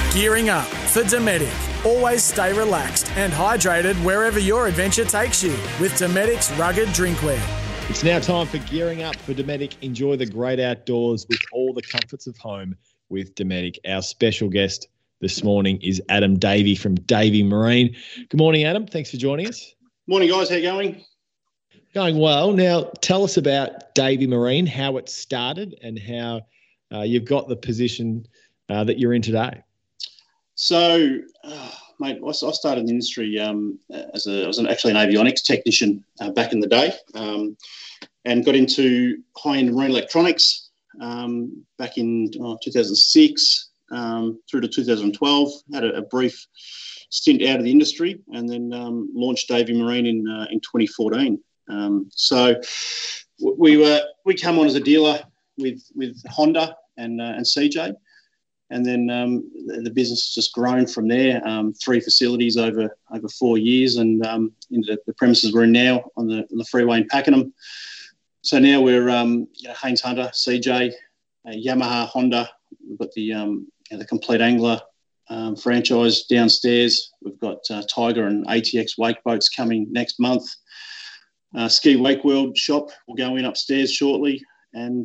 Gearing up for Dometic. Always stay relaxed and hydrated wherever your adventure takes you with Dometic's rugged drinkware. It's now time for Gearing Up for Dometic. Enjoy the great outdoors with all the comforts of home with Dometic. Our special guest this morning is Adam Davey from Davey Marine. Good morning, Adam. Thanks for joining us. Morning, guys. How you going? Going well. Now, tell us about Davey Marine, how it started and how you've got the position that you're in today. So, mate, I started in the industry I was actually an avionics technician back in the day, and got into high-end marine electronics back in 2006 through to 2012. Had a brief stint out of the industry, and then launched Davey Marine in 2014. So we come on as a dealer with Honda and CJ. And then the business has just grown from there. 3 facilities over 4 years, and into the premises we're in now on the freeway in Pakenham. So now we're Haynes Hunter, CJ, Yamaha, Honda. We've got the complete angler franchise downstairs. We've got Tiger and ATX wake boats coming next month. Ski Wake World shop will go in upstairs shortly, and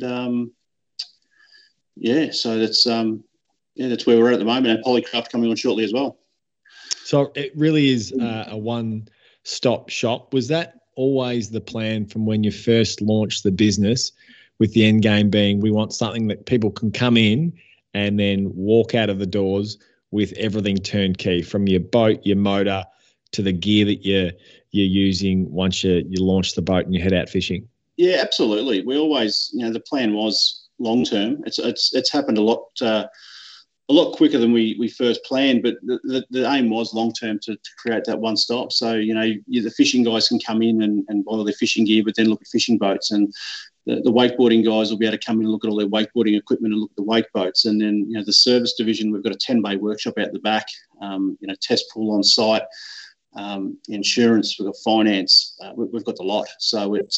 so that's where we're at the moment, and Polycraft coming on shortly as well. So it really is a one-stop shop. Was that always the plan from when you first launched the business, with the end game being we want something that people can come in and then walk out of the doors with everything turnkey, from your boat, your motor, to the gear that you're using once you launch the boat and you head out fishing? Yeah, absolutely. We always, the plan was long-term. It's happened a lot quicker than we first planned, but the aim was long-term to create that one-stop. So, the fishing guys can come in and buy all their fishing gear, but then look at fishing boats, and the wakeboarding guys will be able to come in and look at all their wakeboarding equipment and look at the wake boats. And then, the service division, we've got a 10-bay workshop out the back, test pool on site, insurance, we've got finance, we've got the lot. So it's,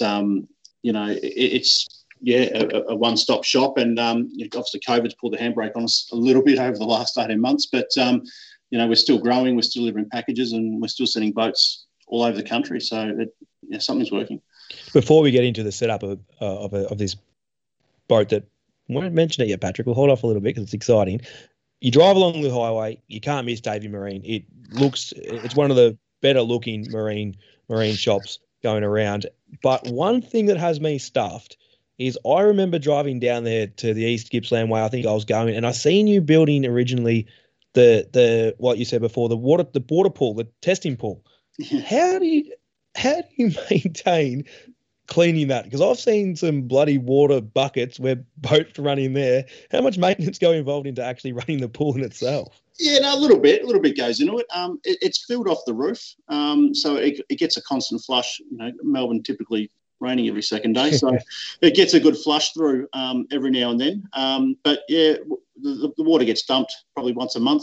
a one-stop shop, and obviously COVID's pulled the handbrake on us a little bit over the last 18 months, but we're still growing, we're still delivering packages, and we're still sending boats all over the country. So something's working. Before we get into the setup of this boat that we won't mention it yet, Patrick, we'll hold off a little bit because it's exciting. You drive along the highway, you can't miss Davey Marine. It's one of the better looking marine shops going around. But one thing that has me stuffed is I remember driving down there to the East Gippsland Way, I think I was going, and I seen you building originally the what you said before, the water pool, the testing pool. How do you maintain cleaning that? Because I've seen some bloody water buckets where boats run in there. How much maintenance involved into actually running the pool in itself? Yeah, no, a little bit goes into it. It's filled off the roof, so it gets a constant flush. Melbourne typically raining every second day, so it gets a good flush through every now and then. But yeah, the water gets dumped probably once a month.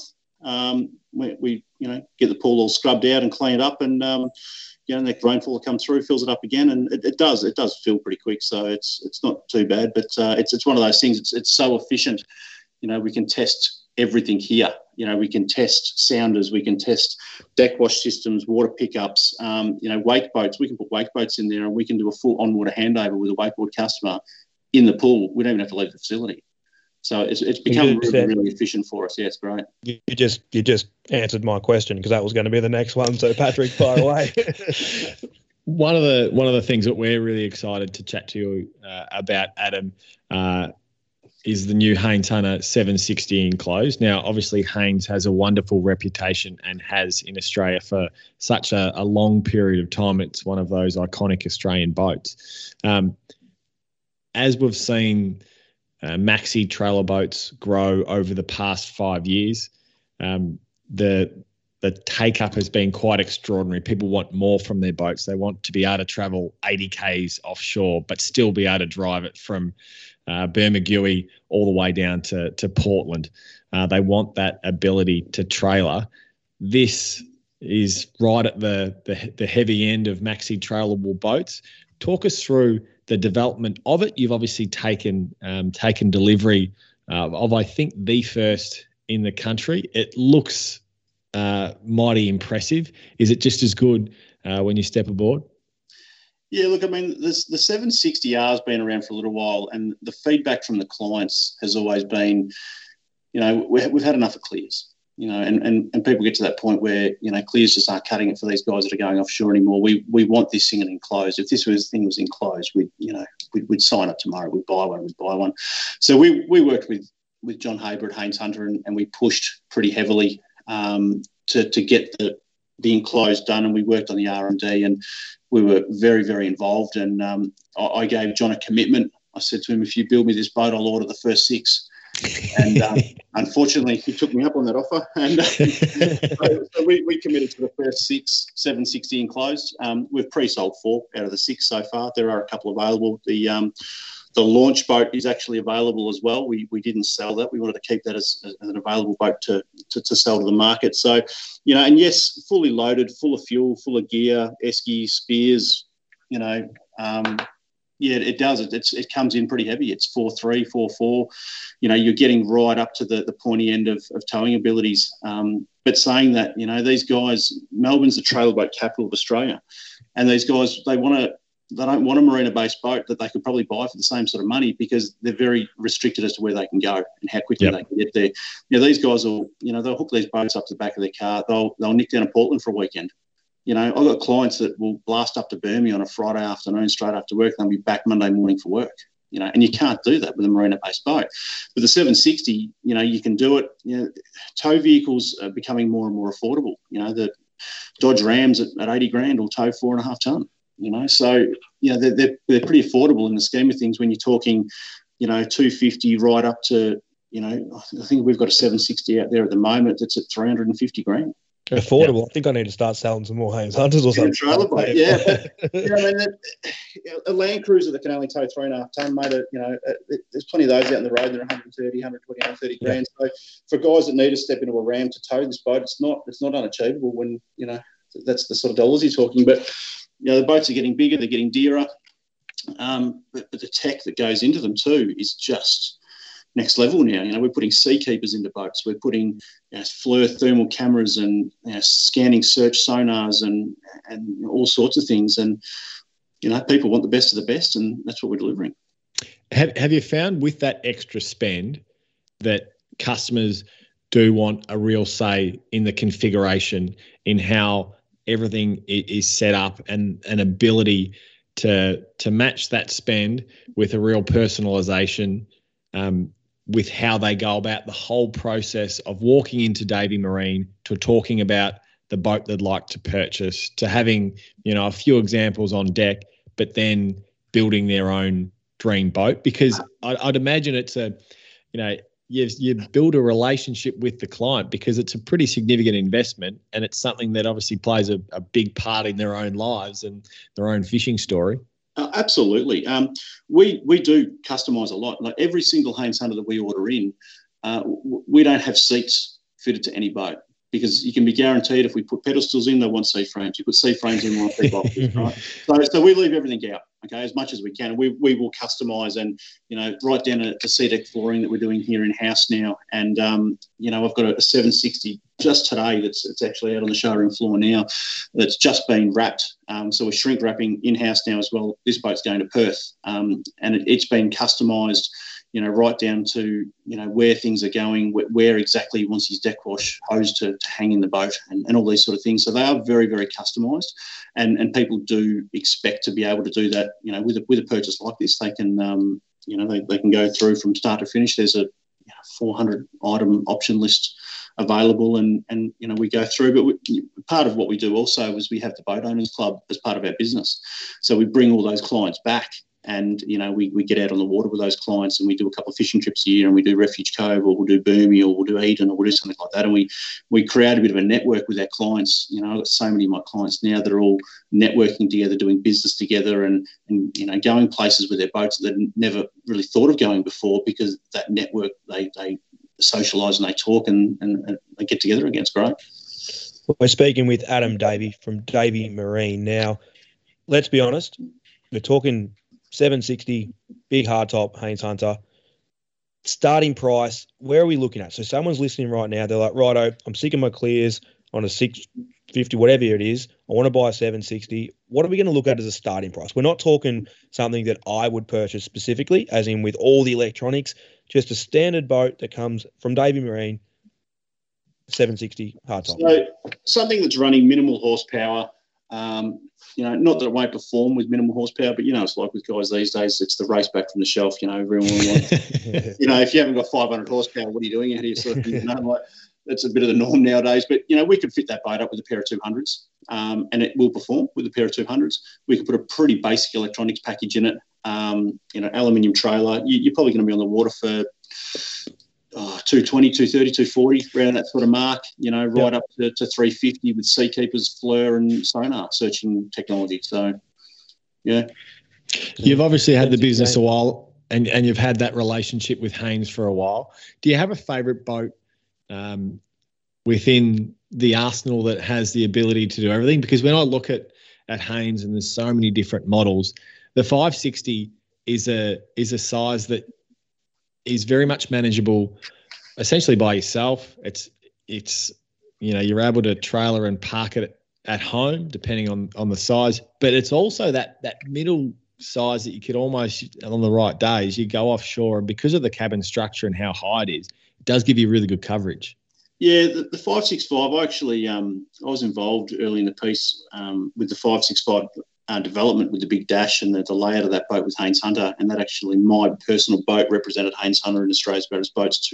We get the pool all scrubbed out and cleaned up, and the rainfall will come through, fills it up again, and it does fill pretty quick. So it's not too bad, but it's one of those things. It's so efficient. We can test everything here. We can test sounders, we can test deck wash systems, water pickups, wake boats. We can put wake boats in there, and we can do a full on-water handover with a wakeboard customer in the pool. We don't even have to leave the facility. So it's become really, really efficient for us. Yeah, it's great. You just answered my question, because that was going to be the next one. So Patrick, fire away. One of the things that we're really excited to chat to you about, Adam, is the new Haynes Hunter 760 enclosed. Now, obviously, Haynes has a wonderful reputation and has in Australia for such a long period of time. It's one of those iconic Australian boats. As we've seen maxi trailer boats grow over the past 5 years, the take-up has been quite extraordinary. People want more from their boats. They want to be able to travel 80 Ks offshore but still be able to drive it from Bermagui all the way down to Portland. They want that ability to trailer. This is right at the heavy end of maxi trailable boats. Talk us through the development of it. You've obviously taken delivery of, I think, the first in the country. It looks mighty impressive. Is it just as good when you step aboard? Yeah, look, I mean, the 760R has been around for a little while, and the feedback from the clients has always been, we've had enough of clears. And people get to that point where, clears just aren't cutting it for these guys that are going offshore anymore. We want this thing enclosed. If this thing was enclosed, we'd sign up tomorrow. We'd buy one. So we worked with John Haber at Haynes Hunter, and we pushed pretty heavily to get the enclosed done, and we worked on the R&D, and we were very, very involved. And I gave John a commitment. I said to him, if you build me this boat, I'll order the first 6. And unfortunately, he took me up on that offer, and so we committed to the first 6 760 enclosed. We've pre-sold 4 out of the 6 so far. There are a couple available. The launch boat is actually available as well. We didn't sell that. We wanted to keep that as an available boat to sell to the market. So, and yes, fully loaded, full of fuel, full of gear, esky, spears, yeah, it does. It comes in pretty heavy. It's 4.3, 4.4. You're getting right up to the pointy end of towing abilities. But saying that, these guys, Melbourne's the trailer boat capital of Australia, and these guys, they don't want a marina-based boat that they could probably buy for the same sort of money, because they're very restricted as to where they can go and how quickly they can get there. These guys will, they'll hook these boats up to the back of their car. They'll nick down to Portland for a weekend. I've got clients that will blast up to Burmie on a Friday afternoon straight after work, and they'll be back Monday morning for work. And you can't do that with a marina-based boat. With the 760, you can do it. Tow vehicles are becoming more and more affordable. The Dodge Rams at 80 grand will tow 4.5 tonne. So they're pretty affordable in the scheme of things when you're talking, 250 right up to, I think we've got a 760 out there at the moment that's at 350 grand. Affordable. I think I need to start selling some more Haynes Hunters or something. Trailer boat, yeah. But, a Land Cruiser that can only tow 3.5 tonne, mate. There's plenty of those out on the road. They're 130, 120, 130 grand. So for guys that need to step into a Ram to tow this boat, it's not unachievable when that's the sort of dollars you're talking. But the boats are getting bigger, they're getting dearer. But the tech that goes into them too is just next level now. We're putting Seakeepers into boats. We're putting FLIR thermal cameras and scanning search sonars and all sorts of things. And, people want the best of the best, and that's what we're delivering. Have you found with that extra spend that customers do want a real say in the configuration, in how everything is set up, and an ability to match that spend with a real personalisation with how they go about the whole process of walking into Davey Marine, to talking about the boat they'd like to purchase, to having, a few examples on deck, but then building their own dream boat? Because I'd imagine it's you build a relationship with the client, because it's a pretty significant investment, and it's something that obviously plays a big part in their own lives and their own fishing story. Absolutely. We do customise a lot. Like every single Haynes Hunter that we order in, we don't have seats fitted to any boat, because you can be guaranteed if we put pedestals in, they want C-frames. You put C-frames in, they want boxes, right? So we leave everything out, as much as we can. We will customise, and, right down to C-deck flooring that we're doing here in-house now. And, I've got a 760 just today it's actually out on the showroom floor now, that's just been wrapped. So we're shrink wrapping in-house now as well. This boat's going to Perth, and it's been customised, right down to, where things are going, where exactly he wants his deck wash hose to hang in the boat, and all these sort of things. So they are very, very customised, and people do expect to be able to do that, with a purchase like this. They can, they can go through from start to finish. There's a 400 item option list available, and we go through. But part of what we do also is we have the Boat Owners Club as part of our business. So we bring all those clients back, and we get out on the water with those clients, and we do a couple of fishing trips a year, and we do Refuge Cove, or we'll do Burmie, or we'll do Eden, or we'll do something like that. And we create a bit of a network with our clients. I've got so many of my clients now that are all networking together, doing business together, and going places with their boats that they'd never really thought of going before, because that network, they socialise and they talk, and they get together again. It's great. We're speaking with Adam Davey from Davey Marine. Now, let's be honest, we're talking 760, big hardtop Haynes Hunter. starting price, where are we looking at? So someone's listening right now. They're like, righto, I'm sick of my clears on a 650, whatever it is. I want to buy a 760. What are we going to look at as a starting price? We're not talking something that I would purchase specifically, as in with all the electronics, just a standard boat that comes from Davey Marine, 760 hardtop. So something that's running minimal horsepower, not that it won't perform with minimal horsepower, but, it's like with guys these days, it's the race back from the shelf, everyone wants, if you haven't got 500 horsepower, what are you doing out here? Sort of, that's a bit of the norm nowadays. But, we could fit that boat up with a pair of 200s and it will perform with a pair of 200s. We could put a pretty basic electronics package in it, aluminium trailer. You're probably going to be on the water for 220, 230, 240, around that sort of mark, right up to 350 with Seakeepers, FLIR and sonar searching technology. So, yeah. You've obviously had the business a while and you've had that relationship with Haynes for a while. Do you have a favourite boat within the arsenal that has the ability to do everything? Because when I look at Haynes and there's so many different models, the 560 is a size that is very much manageable essentially by yourself. It's you're able to trailer and park it at home depending on the size, but it's also that middle size that you could almost, on the right days, you go offshore, and because of the cabin structure and how high it is, it does give you really good coverage. Yeah, the 565, I was involved early in the piece with the 565 development with the big dash and the layout of that boat with Haynes Hunter, and that actually, my personal boat represented Haynes Hunter in Australia's Greatest Boats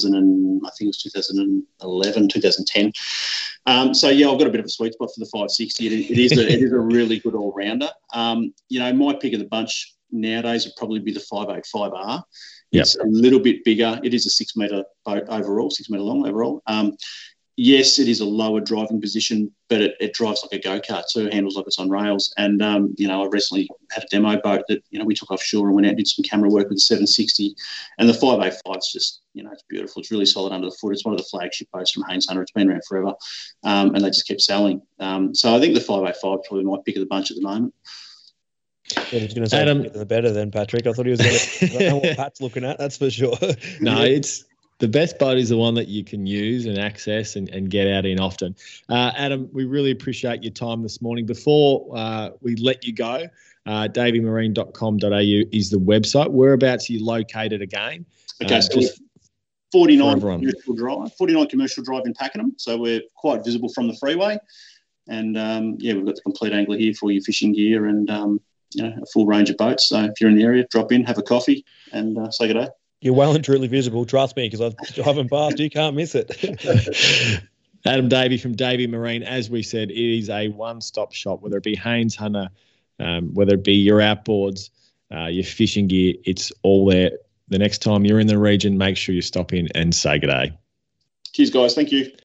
2011, 2010. So yeah, I've got a bit of a sweet spot for the 560. It is a really good all rounder. My pick of the bunch nowadays would probably be the 585R. Yep. It's a little bit bigger. It is a 6 metre boat overall, 6 metre long overall. Yes, it is a lower driving position, but it drives like a go-kart too, handles like it's on rails. And, I recently had a demo boat that, we took offshore and went out and did some camera work with the 760. And the 585 is just, it's beautiful. It's really solid under the foot. It's one of the flagship boats from Haynes Hunter. It's been around forever. And they just keep selling. So I think the 585 is probably my pick of the bunch at the moment. Yeah, I was going to say Adam, the better than Patrick. I thought he was going to. I know what Pat's looking at. That's for sure. No, it's the best boat is the one that you can use and access and get out in often. Adam, we really appreciate your time this morning. Before we let you go, davymarine.com.au is the website. Whereabouts are you located again? Okay, so just 49 Commercial Drive in Pakenham. So we're quite visible from the freeway. And, we've got the complete angler here for your fishing gear and, a full range of boats. So if you're in the area, drop in, have a coffee and say good day. You're well and truly visible. Trust me, because I've driven past. You can't miss it. Adam Davey from Davey Marine. As we said, it is a one-stop shop, whether it be Haynes Hunter, whether it be your outboards, your fishing gear, it's all there. The next time you're in the region, make sure you stop in and say good day. Cheers, guys. Thank you.